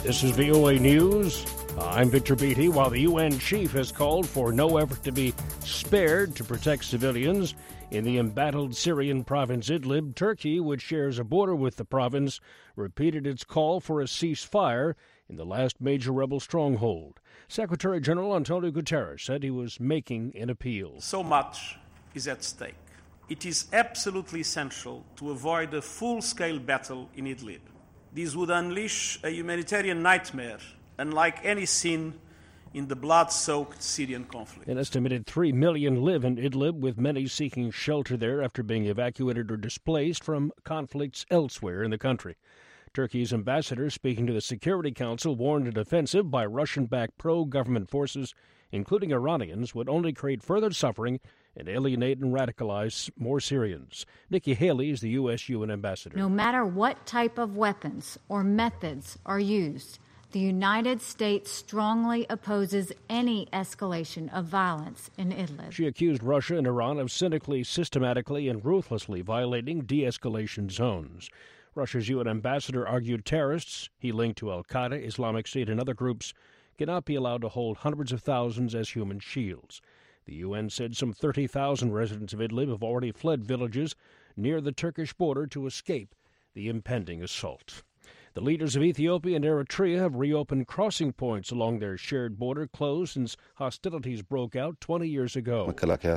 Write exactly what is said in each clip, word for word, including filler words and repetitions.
This is V O A News. I'm Victor Beatty. While the U N chief has called for no effort to be spared to protect civilians in the embattled Syrian province Idlib, Turkey, which shares a border with the province, repeated its call for a ceasefire in the last major rebel stronghold. Secretary General Antonio Guterres said he was making an appeal. So much is at stake. It is absolutely essential to avoid a full-scale battle in Idlib. This would unleash a humanitarian nightmare unlike any seen in the blood-soaked Syrian conflict. An estimated three million live in Idlib, with many seeking shelter there after being evacuated or displaced from conflicts elsewhere in the country. Turkey's ambassador, speaking to the Security Council, warned an offensive by Russian-backed pro-government forces, including Iranians, would only create further suffering and alienate and radicalize more Syrians. Nikki Haley is the U S U N ambassador. No matter what type of weapons or methods are used, the United States strongly opposes any escalation of violence in Idlib. She accused Russia and Iran of cynically, systematically, and ruthlessly violating de-escalation zones. Russia's U N ambassador argued terrorists he linked to al-Qaeda, Islamic State, and other groups cannot be allowed to hold hundreds of thousands as human shields. The U N said some thirty thousand residents of Idlib have already fled villages near the Turkish border to escape the impending assault. The leaders of Ethiopia and Eritrea have reopened crossing points along their shared border, closed since hostilities broke out twenty years ago.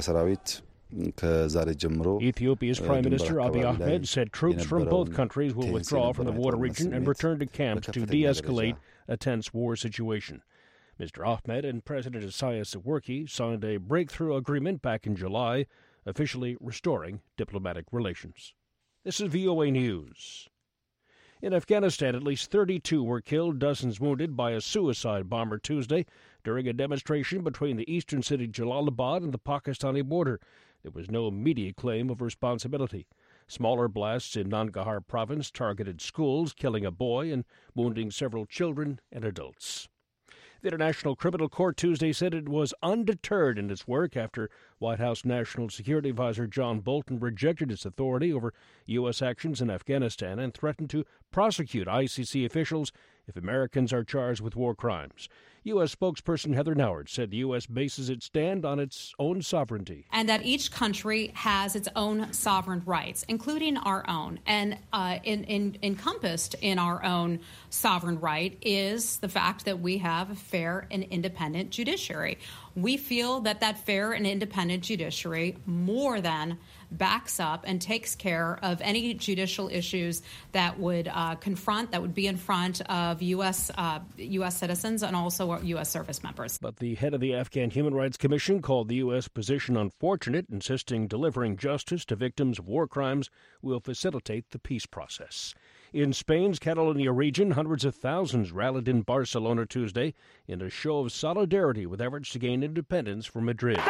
Ethiopia's Prime Minister Abiy Ahmed said troops from both countries will withdraw from the border region and return to camps to de-escalate a tense war situation. Mister Ahmed and President Isaias Afwerki signed a breakthrough agreement back in July, officially restoring diplomatic relations. This is V O A News. In Afghanistan, at least thirty-two were killed, dozens wounded by a suicide bomber Tuesday during a demonstration between the eastern city Jalalabad and the Pakistani border. There was no immediate claim of responsibility. Smaller blasts in Nangarhar province targeted schools, killing a boy and wounding several children and adults. The International Criminal Court Tuesday said it was undeterred in its work after White House National Security Advisor John Bolton rejected its authority over U S actions in Afghanistan and threatened to prosecute I C C officials if Americans are charged with war crimes. U S spokesperson Heather Nauert said the U S bases its stand on its own sovereignty. And that each country has its own sovereign rights, including our own. And uh, in, in, encompassed in our own sovereign right is the fact that we have a fair and independent judiciary. We feel that that fair and independent judiciary more than backs up and takes care of any judicial issues that would uh, confront, that would be in front of U S uh, U S citizens and also U S service members. But the head of the Afghan Human Rights Commission called the U S position unfortunate, insisting delivering justice to victims of war crimes will facilitate the peace process. In Spain's Catalonia region, hundreds of thousands rallied in Barcelona Tuesday in a show of solidarity with efforts to gain independence from Madrid.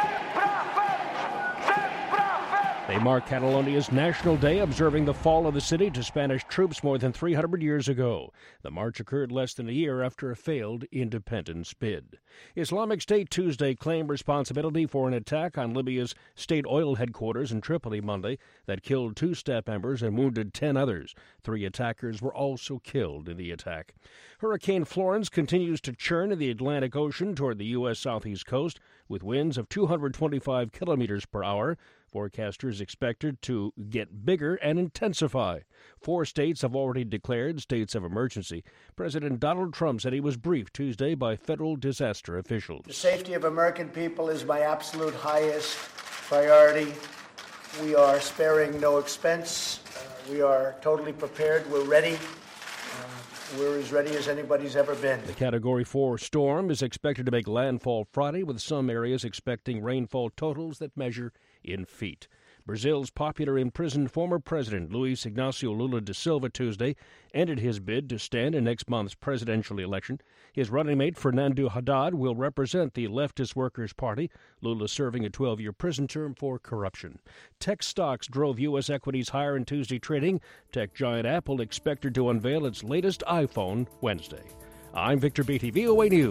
They mark Catalonia's National Day, observing the fall of the city to Spanish troops more than three hundred years ago. The march occurred less than a year after a failed independence bid. Islamic State Tuesday claimed responsibility for an attack on Libya's state oil headquarters in Tripoli Monday that killed two staff members and wounded ten others. Three attackers were also killed in the attack. Hurricane Florence continues to churn in the Atlantic Ocean toward the U S southeast coast with winds of two hundred twenty-five kilometers per hour. Forecasters expected to get bigger and intensify. Four states have already declared states of emergency. President Donald Trump said he was briefed Tuesday by federal disaster officials. The safety of American people is my absolute highest priority. We are sparing no expense. Uh, we are totally prepared. We're ready. Uh, we're as ready as anybody's ever been. The Category four storm is expected to make landfall Friday, with some areas expecting rainfall totals that measure in feet. Brazil's popular imprisoned former president Luiz Inácio Lula da Silva Tuesday ended his bid to stand in next month's presidential election. His running mate Fernando Haddad will represent the leftist Workers' Party, Lula serving a twelve-year prison term for corruption. Tech stocks drove U S equities higher in Tuesday trading. Tech giant Apple expected to unveil its latest iPhone Wednesday. I'm Victor Beatty, V O A News.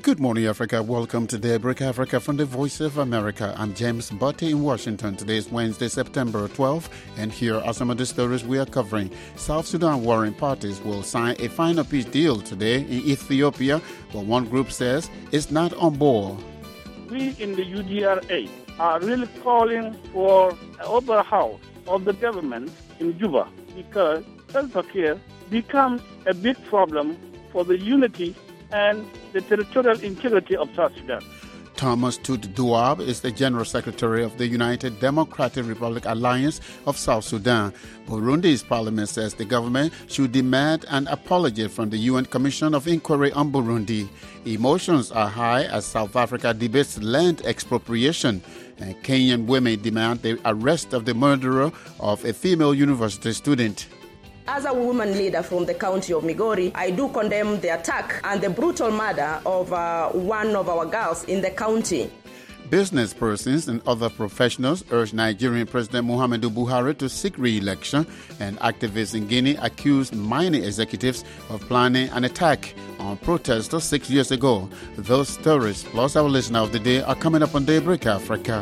Good morning, Africa. Welcome to Daybreak Africa from the Voice of America. I'm James Butte in Washington. Today is Wednesday, September twelfth, and here are some of the stories we are covering. South Sudan warring parties will sign a final peace deal today in Ethiopia, but one group says it's not on board. We in the U D R A are really calling for an overhaul of the government in Juba because Salva Kiir becomes a big problem for the unity and the territorial integrity of South Sudan. Thomas Tut Duab is the General Secretary of the United Democratic Republic Alliance of South Sudan. Burundi's parliament says the government should demand an apology from the U N Commission of Inquiry on Burundi. Emotions are high as South Africa debates land expropriation, and Kenyan women demand the arrest of the murderer of a female university student. As a woman leader from the county of Migori, I do condemn the attack and the brutal murder of uh, one of our girls in the county. Business persons and other professionals urge Nigerian President Muhammadu Buhari to seek re-election, and activists in Guinea accuse mining executives of planning an attack on protesters six years ago. Those stories, plus our listener of the day, are coming up on Daybreak Africa.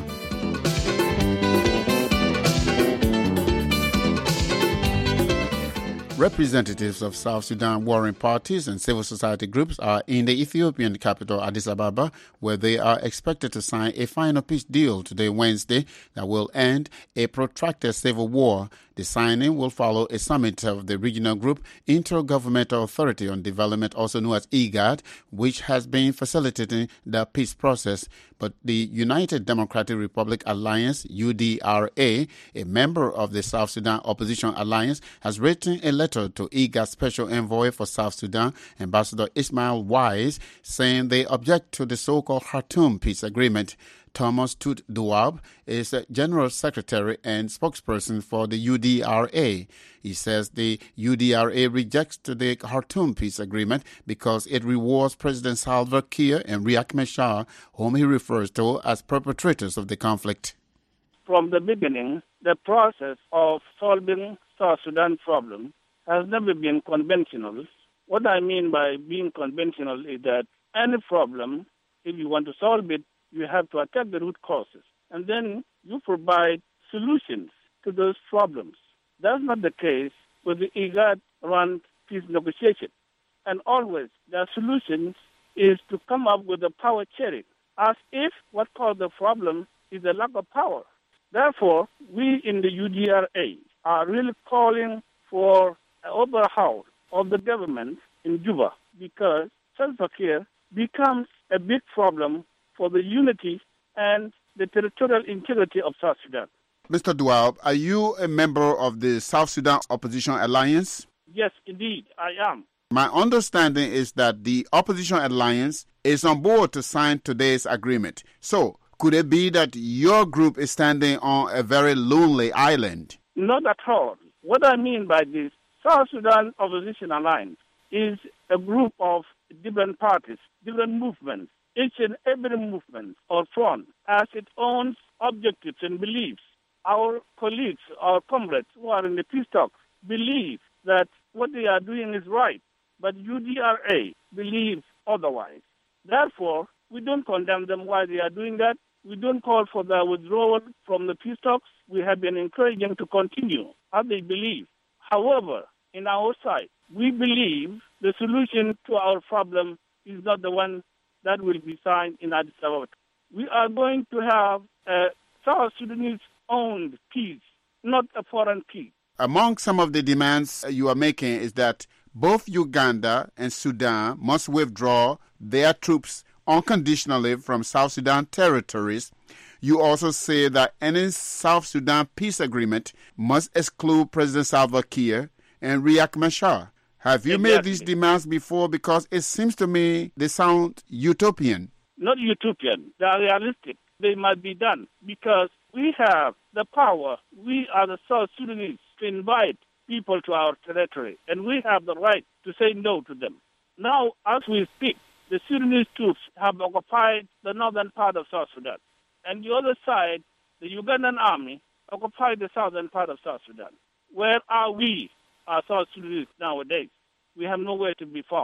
Representatives of South Sudan warring parties and civil society groups are in the Ethiopian capital, Addis Ababa, where they are expected to sign a final peace deal today, Wednesday, that will end a protracted civil war. The signing will follow a summit of the regional group Intergovernmental Authority on Development, also known as IGAD, which has been facilitating the peace process. But the United Democratic Republic Alliance, U D R A, a member of the South Sudan Opposition Alliance, has written a letter to IGAD Special Envoy for South Sudan, Ambassador Ismail Wise, saying they object to the so-called Khartoum Peace Agreement. Thomas Tut Duab is a General Secretary and spokesperson for the U D R A. He says the U D R A rejects the Khartoum Peace Agreement because it rewards President Salva Kiir and Riek Machar, whom he refers to as perpetrators of the conflict. From the beginning, the process of solving South Sudan problem has never been conventional. What I mean by being conventional is that any problem, if you want to solve it, you have to attack the root causes, and then you provide solutions to those problems. That's not the case with the IGAD-run peace negotiation. And always, the solution is to come up with a power sharing, as if what caused the problem is a lack of power. Therefore, we in the U D R A are really calling for an overhaul of the government in Juba because Salva Kiir becomes a big problem for the unity and the territorial integrity of South Sudan. Mister Duab, are you a member of the South Sudan Opposition Alliance? Yes, indeed, I am. My understanding is that the Opposition Alliance is on board to sign today's agreement. So, could it be that your group is standing on a very lonely island? Not at all. What I mean by this, South Sudan Opposition Alliance is a group of different parties, different movements. Each and every movement or front has its own objectives and beliefs. Our colleagues, our comrades who are in the peace talks believe that what they are doing is right, but U D R A believes otherwise. Therefore, we don't condemn them why they are doing that. We don't call for their withdrawal from the peace talks. We have been encouraging to continue as they believe. However, in our side, we believe the solution to our problem is not the one that will be signed in Addis Ababa. We are going to have a South Sudanese-owned peace, not a foreign peace. Among some of the demands you are making is that both Uganda and Sudan must withdraw their troops unconditionally from South Sudan territories. You also say that any South Sudan peace agreement must exclude President Salva Kiir and Riek Machar. Have you exactly. made these demands before? Because it seems to me they sound utopian. Not utopian. They are realistic. They must be done because we have the power. We are the South Sudanese to invite people to our territory, and we have the right to say no to them. Now, as we speak, the Sudanese troops have occupied the northern part of South Sudan, and the other side, the Ugandan army, occupied the southern part of South Sudan. Where are we, our South Sudanese, nowadays? We have nowhere to be found.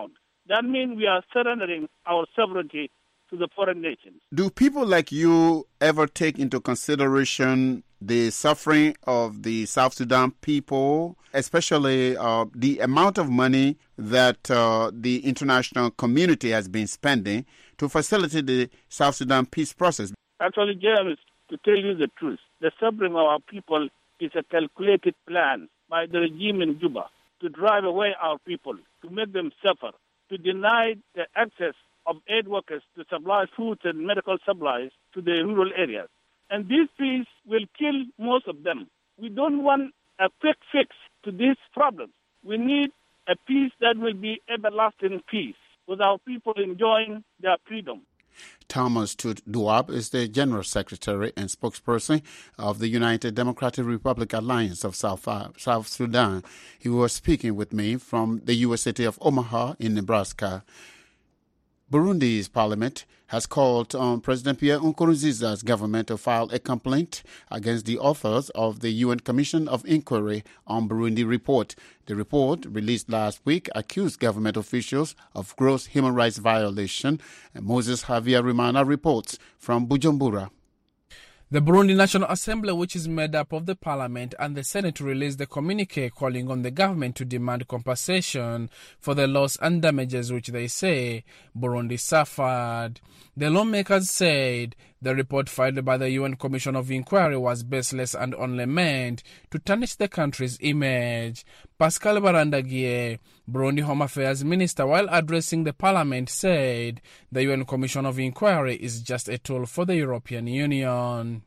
That means we are surrendering our sovereignty to the foreign nations. Do people like you ever take into consideration the suffering of the South Sudan people, especially uh, the amount of money that uh, the international community has been spending to facilitate the South Sudan peace process? Actually, James, to tell you the truth, the suffering of our people is a calculated plan by the regime in Juba to drive away our people, to make them suffer, to deny the access of aid workers to supply food and medical supplies to the rural areas. And this peace will kill most of them. We don't want a quick fix to these problems. We need a peace that will be everlasting peace, with our people enjoying their freedom. Thomas Tut Duab is the General Secretary and spokesperson of the United Democratic Republic Alliance of South, uh, South Sudan. He was speaking with me from the U S city of Omaha in Nebraska. Burundi's parliament has called on President Pierre Nkurunziza's government to file a complaint against the authors of the U N Commission of Inquiry on Burundi report. The report, released last week, accused government officials of gross human rights violation. And Moses Javier Rimana reports from Bujumbura. The Burundi National Assembly, which is made up of the Parliament and the Senate, released a communique calling on the government to demand compensation for the loss and damages which they say Burundi suffered. The lawmakers said the report filed by the U N Commission of Inquiry was baseless and only meant to tarnish the country's image. Pascal Barandagie, Burundi Home Affairs Minister, while addressing the Parliament, said the U N Commission of Inquiry is just a tool for the European Union.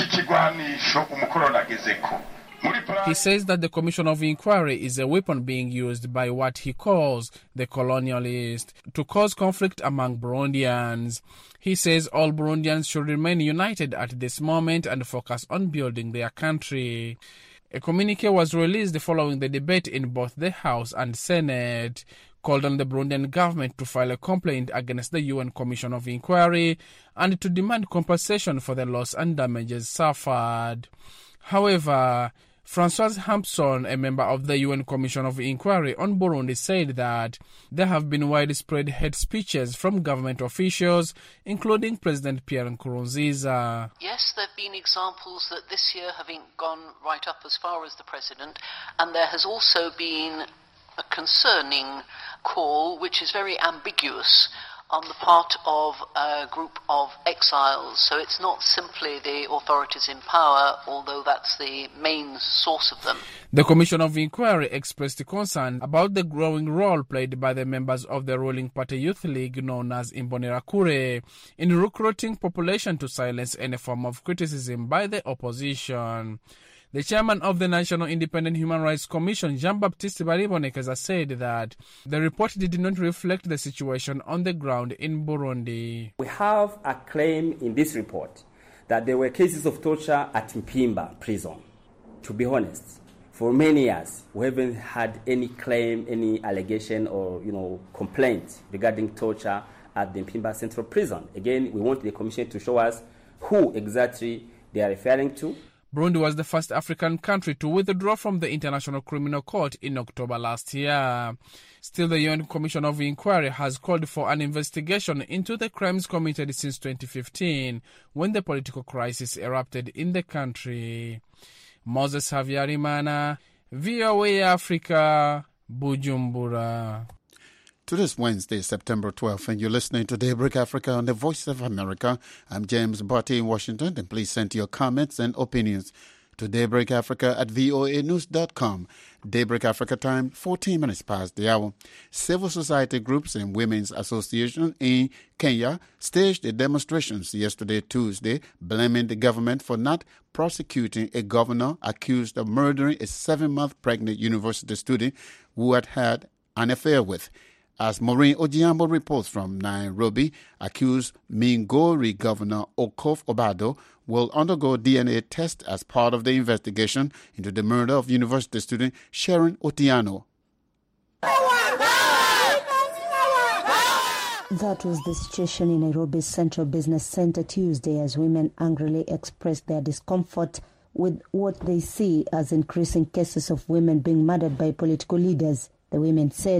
He says that the Commission of Inquiry is a weapon being used by what he calls the colonialists to cause conflict among Burundians. He says all Burundians should remain united at this moment and focus on building their country. A communique was released following the debate in both the House and Senate, called on the Burundian government to file a complaint against the U N Commission of Inquiry and to demand compensation for the loss and damages suffered. However, Francois Hampson, a member of the U N Commission of Inquiry on Burundi, said that there have been widespread hate speeches from government officials, including President Pierre Nkurunziza. Yes, there have been examples that this year haven't gone right up as far as the president, and there has also been a concerning call, which is very ambiguous, on the part of a group of exiles. So it's not simply the authorities in power, although that's the main source of them. The Commission of Inquiry expressed concern about the growing role played by the members of the ruling party Youth League, known as Imbonerakure, in recruiting population to silence any form of criticism by the opposition. The chairman of the National Independent Human Rights Commission, Jean-Baptiste Baribonekeza, said that the report did not reflect the situation on the ground in Burundi. We have a claim in this report that there were cases of torture at Mpimba prison. To be honest, for many years, we haven't had any claim, any allegation or, you know, complaint regarding torture at the Mpimba Central Prison. Again, we want the Commission to show us who exactly they are referring to. Burundi was the first African country to withdraw from the International Criminal Court in October last year. Still, the U N Commission of Inquiry has called for an investigation into the crimes committed since twenty fifteen, when the political crisis erupted in the country. Moses Havyarimana, V O A Africa, Bujumbura. Today's Wednesday, September twelfth, and you're listening to Daybreak Africa on the Voice of America. I'm James Barty in Washington, and please send your comments and opinions to Daybreak Africa at voa news dot com. Daybreak Africa time, fourteen minutes past the hour. Civil society groups and women's associations in Kenya staged a demonstrations yesterday, Tuesday, blaming the government for not prosecuting a governor accused of murdering a seven-month pregnant university student who had had an affair with. As Maureen Ojiambo reports from Nairobi, accused Migori Governor Okof Obado will undergo D N A test as part of the investigation into the murder of university student Sharon Otieno. That was the situation in Nairobi's Central Business Center Tuesday as women angrily expressed their discomfort with what they see as increasing cases of women being murdered by political leaders. The women said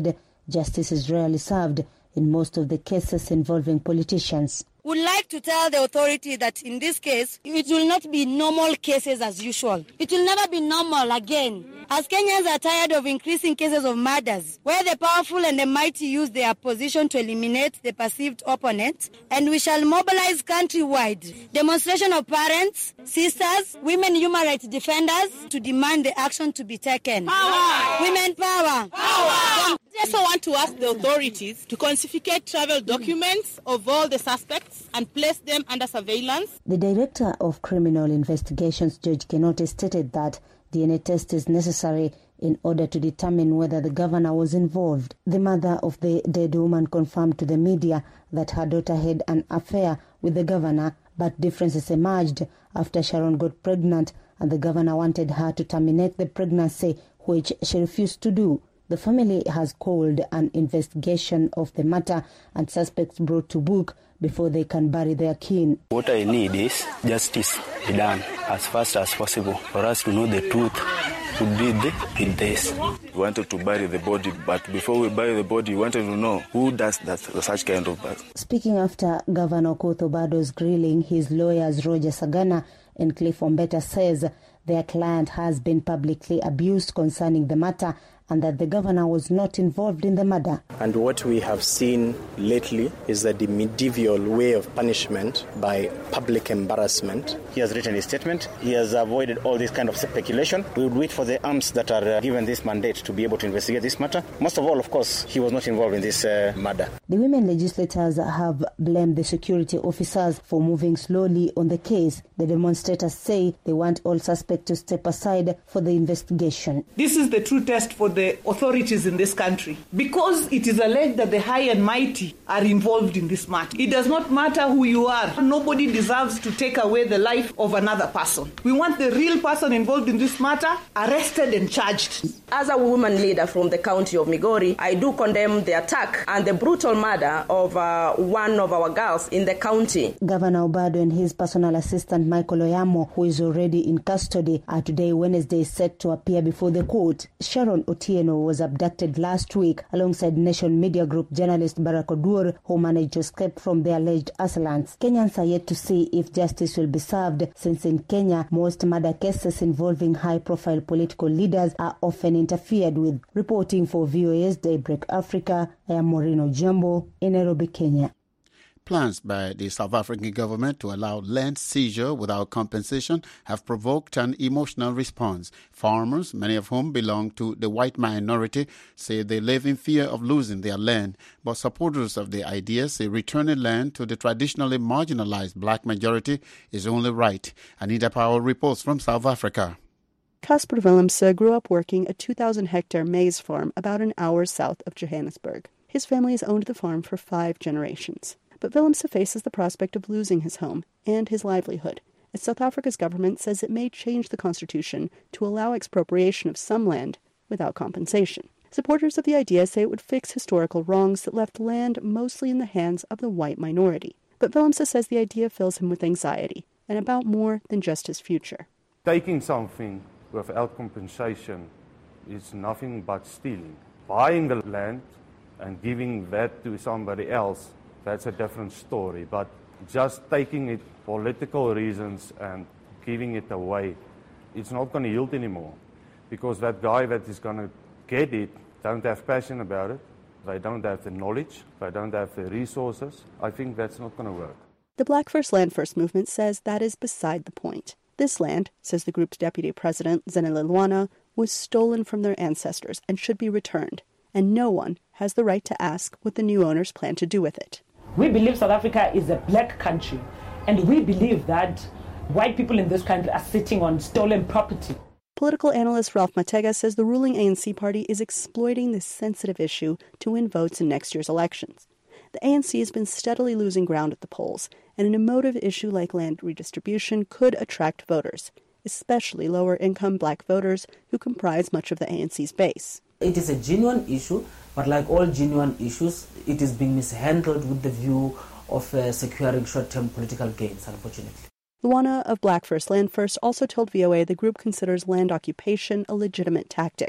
justice is rarely served in most of the cases involving politicians. Would like to tell the authority that in this case, it will not be normal cases as usual. It will never be normal again. As Kenyans are tired of increasing cases of murders, where the powerful and the mighty use their position to eliminate the perceived opponent, and we shall mobilize countrywide demonstration of parents, sisters, women human rights defenders to demand the action to be taken. Power! Women power! Power! I also want to ask the authorities to confiscate travel documents of all the suspects and place them under surveillance. The Director of Criminal Investigations, George Kinoti, stated that D N A test is necessary in order to determine whether the governor was involved. The mother of the dead woman confirmed to the media that her daughter had an affair with the governor, but differences emerged after Sharon got pregnant and the governor wanted her to terminate the pregnancy, which she refused to do. The family has called an investigation of the matter and suspects brought to book before they can bury their kin. What I need is justice be done as fast as possible for us to know the truth who did with this. We wanted to bury the body, but before we bury the body, we wanted to know who does that such kind of burial. Speaking after Governor Okoth Obado's grilling, his lawyers Roger Sagana and Cliff Ombeta says their client has been publicly abused concerning the matter and that the governor was not involved in the murder. And what we have seen lately is that the medieval way of punishment by public embarrassment. He has written his statement. He has avoided all this kind of speculation. We would wait for the arms that are uh, given this mandate to be able to investigate this matter. Most of all, of course, he was not involved in this uh, murder. The women legislators have blamed the security officers for moving slowly on the case. The demonstrators say they want all suspects to step aside for the investigation. This is the true test for the authorities in this country, because it is alleged that the high and mighty are involved in this matter. It does not matter who you are. Nobody deserves to take away the life of another person. We want the real person involved in this matter arrested and charged. As a woman leader from the county of Migori, I do condemn the attack and the brutal murder of uh, one of our girls in the county. Governor Obado and his personal assistant Michael Oyamo, who is already in custody, are today, Wednesday, set to appear before the court. Sharon Otieno was abducted last week alongside Nation Media Group journalist Barack Odur, who managed to escape from the alleged assailants. Kenyans are yet to see if justice will be served, since in Kenya, most murder cases involving high-profile political leaders are often interfered with. Reporting for V O A's Daybreak Africa, I am Moreno Jumbo in Nairobi, Kenya. Plans by the South African government to allow land seizure without compensation have provoked an emotional response. Farmers, many of whom belong to the white minority, say they live in fear of losing their land. But supporters of the idea say returning land to the traditionally marginalized black majority is only right. Anita Powell reports from South Africa. Casper Willemse grew up working a two thousand hectare maize farm about an hour south of Johannesburg. His family has owned the farm for five generations. But Willemse faces the prospect of losing his home and his livelihood, as South Africa's government says it may change the constitution to allow expropriation of some land without compensation. Supporters of the idea say it would fix historical wrongs that left land mostly in the hands of the white minority. But Willemse says the idea fills him with anxiety, and about more than just his future. Taking something without compensation is nothing but stealing. Buying the land and giving that to somebody else, that's a different story. But just taking it for political reasons and giving it away, it's not going to yield anymore. Because that guy that is going to get it don't have passion about it. They don't have the knowledge. They don't have the resources. I think that's not going to work. The Black First Land First movement says that is beside the point. This land, says the group's deputy president, Zenele Lwana, was stolen from their ancestors and should be returned. And no one has the right to ask what the new owners plan to do with it. We believe South Africa is a black country, and we believe that white people in this country are sitting on stolen property. Political analyst Ralph Matega says the ruling A N C party is exploiting this sensitive issue to win votes in next year's elections. The A N C has been steadily losing ground at the polls, and an emotive issue like land redistribution could attract voters, especially lower-income black voters who comprise much of the A N C's base. It is a genuine issue, but like all genuine issues, it is being mishandled with the view of uh, securing short-term political gains, unfortunately. Luana of Black First Land First also told V O A the group considers land occupation a legitimate tactic,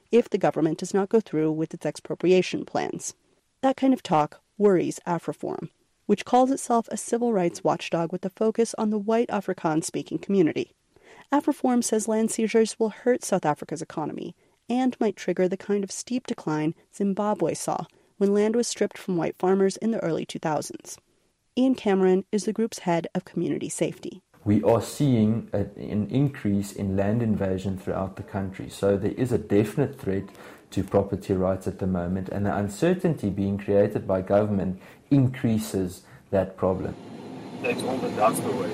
if the government does not go through with its expropriation plans. That kind of talk worries AfriForum, which calls itself a civil rights watchdog with a focus on the white Afrikaans-speaking community. AfriForum says land seizures will hurt South Africa's economy and might trigger the kind of steep decline Zimbabwe saw when land was stripped from white farmers in the early two thousands. Ian Cameron is the group's head of community safety. We are seeing a, an increase in land invasion throughout the country. So there is a definite threat to property rights at the moment, and the uncertainty being created by government increases that problem. That's all the dust away.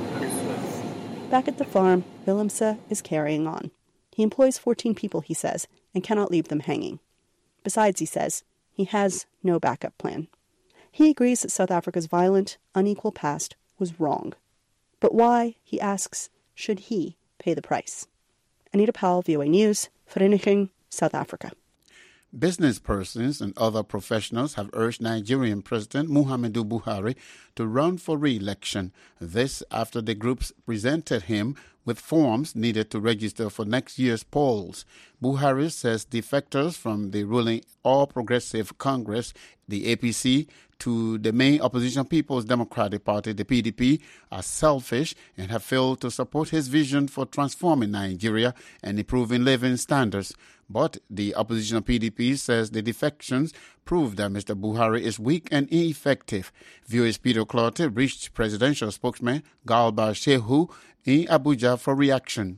Back at the farm, Willemse is carrying on. He employs fourteen people, he says, and cannot leave them hanging. Besides, he says, he has no backup plan. He agrees that South Africa's violent, unequal past was wrong. But why, he asks, should he pay the price? Anita Powell, V O A News, Vereniging, South Africa. Business persons and other professionals have urged Nigerian President Muhammadu Buhari to run for re-election. This after the groups presented him with forms needed to register for next year's polls. Buhari says defectors from the ruling All Progressive Congress, the A P C, to the main opposition People's Democratic Party, the P D P, are selfish and have failed to support his vision for transforming Nigeria and improving living standards. But the opposition P D P says the defections prove that Mister Buhari is weak and ineffective. V O A's Peter Clottey reached presidential spokesman Garba Shehu in Abuja for reaction.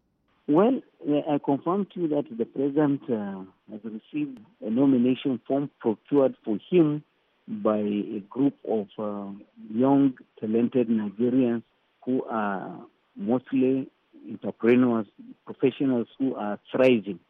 Well, I confirm to you that the president uh, has received a nomination form procured for him by a group of uh, young, talented Nigerians who are mostly entrepreneurs, professionals who are thriving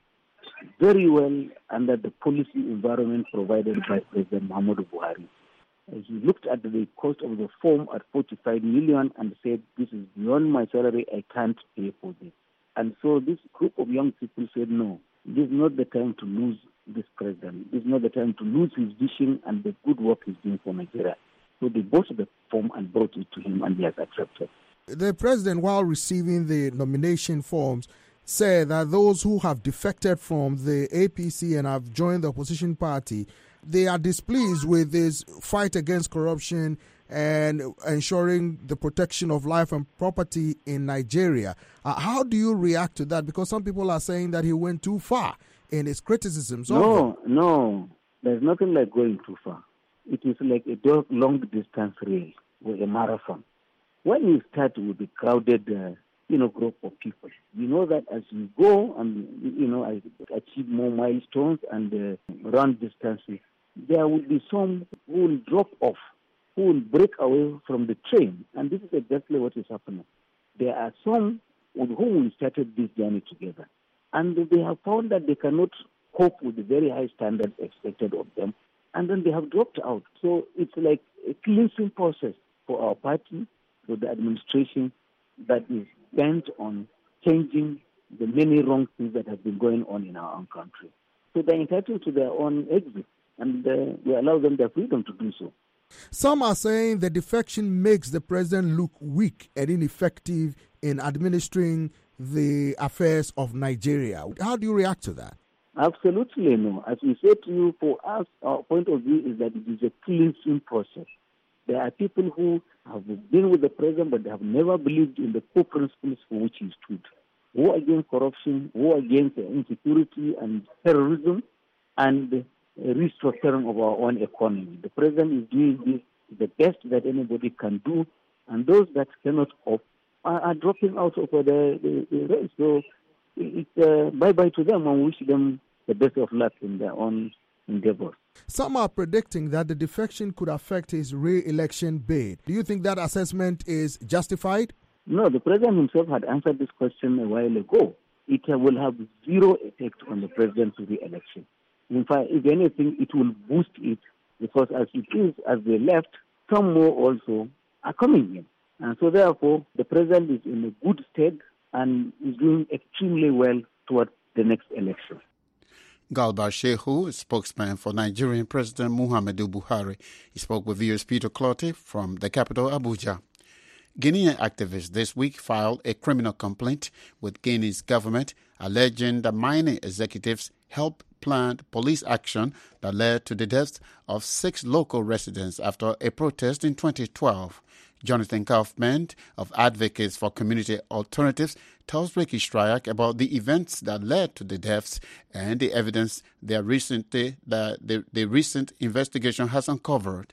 very well under the policy environment provided by President Muhammadu Buhari. He looked at the cost of the form at forty-five million and said, this is beyond my salary, I can't pay for this. And so this group of young people said, no, this is not the time to lose this president. This is not the time to lose his vision and the good work he's doing for Nigeria. So they bought the form and brought it to him, and he has accepted. The president, while receiving the nomination forms, said that those who have defected from the A P C and have joined the opposition party, they are displeased with this fight against corruption and ensuring the protection of life and property in Nigeria. Uh, how do you react to that? Because some people are saying that he went too far in his criticisms. No, no, there's nothing like going too far. It is like a long-distance race or a marathon. When you start with a crowded, uh, you know, group of people, you know that as you go and, you know, achieve more milestones and uh, run distances, there will be some who will drop off, who will break away from the train. And this is exactly what is happening. There are some with whom we started this journey together. And they have found that they cannot cope with the very high standards expected of them. And then they have dropped out. So it's like a cleansing process for our party, for the administration that is bent on changing the many wrong things that have been going on in our own country. So they're entitled to their own exit, and uh, we allow them their freedom to do so. Some are saying the defection makes the president look weak and ineffective in administering the affairs of Nigeria. How do you react to that? Absolutely no. As we said to you, for us, our point of view is that it is a cleansing process. There are people who have been with the president, but they have never believed in the core principles for which he stood. War against corruption, war against insecurity and terrorism, and restructuring of our own economy. The president is doing this the best that anybody can do, and those that cannot cope are, are dropping out of the, the, the race. So it's uh, bye-bye to them, and wish them the best of luck in their own endeavors. Some are predicting that the defection could affect his re-election bid. Do you think that assessment is justified? No, the president himself had answered this question a while ago. It uh, will have zero effect on the president's re-election. In fact, if anything, it will boost it, because as it is, as they left, some more also are coming in. And so therefore, the president is in a good state and is doing extremely well toward the next election. Garba Shehu, spokesman for Nigerian President Muhammadu Buhari. He spoke with V O A's Peter Clottey from the capital, Abuja. Guinean activists this week filed a criminal complaint with Guinea's government alleging that mining executives helped plan police action that led to the deaths of six local residents after a protest in twenty twelve. Jonathan Kaufman of Advocates for Community Alternatives tells Ricky Stryak about the events that led to the deaths and the evidence their recently, that the, the recent investigation has uncovered.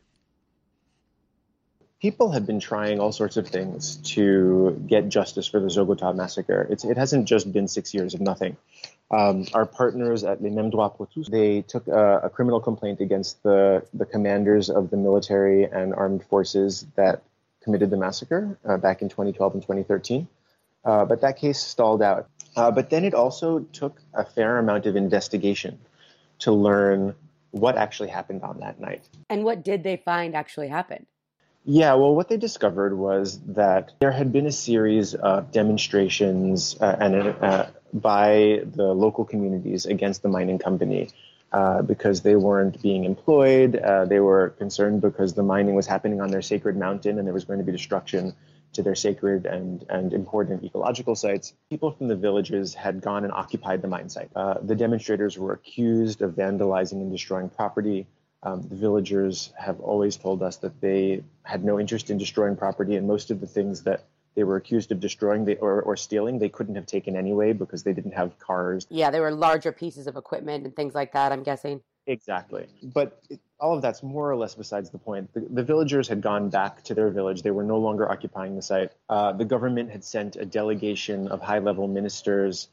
People have been trying all sorts of things to get justice for the Zogotá massacre. It's, it hasn't just been six years of nothing. Um, our partners at Les Mêmes Droits pour Tous, they took a, a criminal complaint against the, the commanders of the military and armed forces that committed the massacre uh, back in twenty twelve and twenty thirteen. Uh, but that case stalled out. Uh, but then it also took a fair amount of investigation to learn what actually happened on that night. And what did they find actually happened? Yeah, well, what they discovered was that there had been a series of demonstrations uh, and uh, by the local communities against the mining company uh, because they weren't being employed. Uh, they were concerned because the mining was happening on their sacred mountain and there was going to be destruction to their sacred and, and important ecological sites. People from the villages had gone and occupied the mine site. Uh, the demonstrators were accused of vandalizing and destroying property. Um, the villagers have always told us that they had no interest in destroying property, and most of the things that they were accused of destroying they, or, or stealing, they couldn't have taken anyway because they didn't have cars. Yeah, they were larger pieces of equipment and things like that, I'm guessing. Exactly. But it, all of that's more or less besides the point. The, the villagers had gone back to their village. They were no longer occupying the site. Uh, the government had sent a delegation of high-level ministers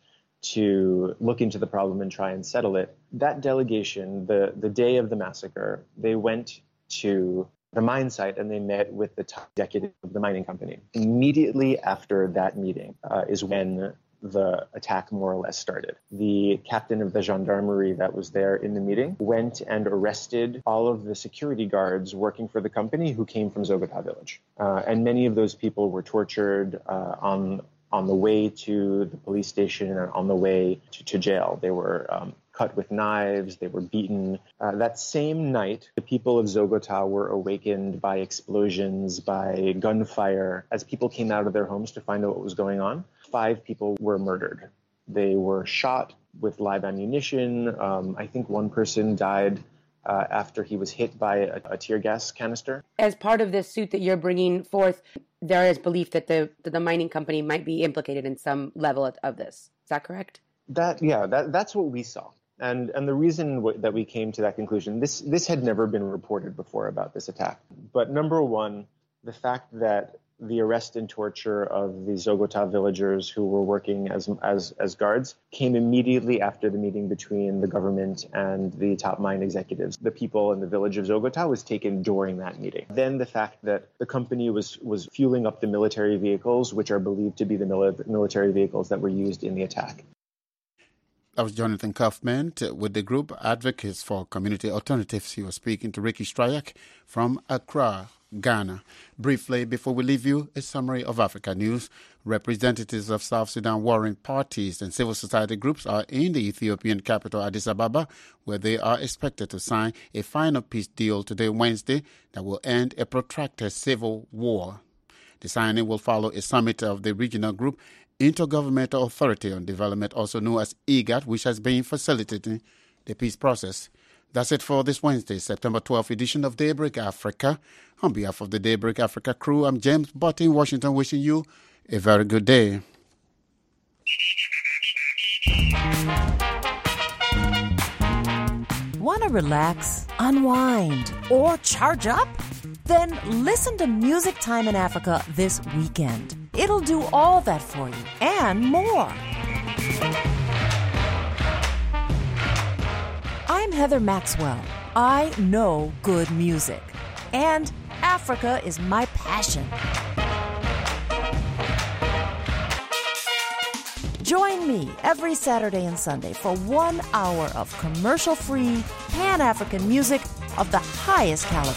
to look into the problem and try and settle it. That delegation, the, the day of the massacre, they went to the mine site and they met with the top executive of the mining company. Immediately after that meeting uh, is when the attack more or less started. The captain of the gendarmerie that was there in the meeting went and arrested all of the security guards working for the company who came from Zogotá village. Uh, and many of those people were tortured uh, on on the way to the police station and on the way to, to jail. They were um, cut with knives, they were beaten. Uh, that same night, the people of Zogotá were awakened by explosions, by gunfire. As people came out of their homes to find out what was going on, five people were murdered. They were shot with live ammunition. Um, I think one person died uh, after he was hit by a, a tear gas canister. As part of this suit that you're bringing forth, there is belief that the that the mining company might be implicated in some level of, of this. Is that correct? That yeah, that that's what we saw, and and the reason w- that we came to that conclusion. This this had never been reported before about this attack. But number one, the fact that the arrest and torture of the Zogotá villagers who were working as as as guards came immediately after the meeting between the government and the top mine executives. The people in the village of Zogotá was taken during that meeting. Then the fact that the company was was fueling up the military vehicles, which are believed to be the mili- military vehicles that were used in the attack. That was Jonathan Kaufman with the group Advocates for Community Alternatives. He was speaking to Ricky Stryak from Accra, Ghana. Briefly, before we leave you, a summary of Africa news. Representatives of South Sudan warring parties and civil society groups are in the Ethiopian capital Addis Ababa, where they are expected to sign a final peace deal today, Wednesday, that will end a protracted civil war. The signing will follow a summit of the regional group Intergovernmental Authority on Development, also known as IGAD, which has been facilitating the peace process. That's it for this Wednesday, September twelfth edition of Daybreak Africa. On behalf of the Daybreak Africa crew, I'm James Butt in Washington, wishing you a very good day. Want to relax, unwind, or charge up? Then listen to Music Time in Africa this weekend. It'll do all that for you and more. I'm Heather Maxwell. I know good music. And Africa is my passion. Join me every Saturday and Sunday for one hour of commercial-free, Pan-African music of the highest caliber.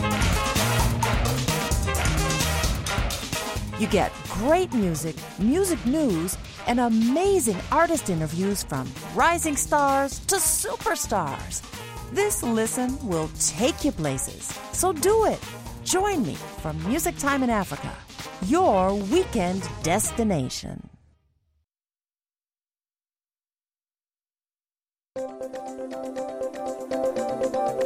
You get great music, music news, and amazing artist interviews from rising stars to superstars. This listen will take you places. So do it. Join me for Music Time in Africa, your weekend destination.